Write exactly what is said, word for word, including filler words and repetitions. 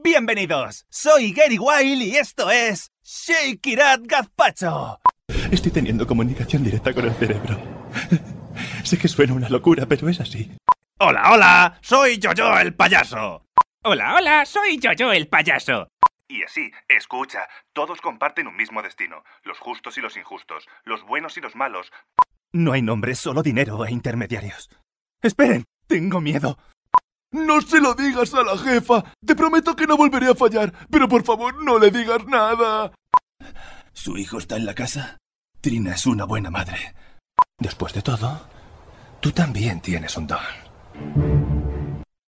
Bienvenidos, soy Gary Weil y esto es Shake It Up Gazpacho. Estoy teniendo comunicación directa con el cerebro. Sé que suena una locura, pero es así. Hola, hola, soy Yo-Yo el payaso. Hola, hola, soy Yo-Yo el payaso. Y así, escucha, todos comparten un mismo destino, los justos y los injustos, los buenos y los malos. No hay nombres, solo dinero e intermediarios. Esperen, tengo miedo. No se lo digas a la jefa. Te prometo que no volveré a fallar, pero por favor no le digas nada. ¿Su hijo está en la casa? Trina es una buena madre. Después de todo, tú también tienes un don.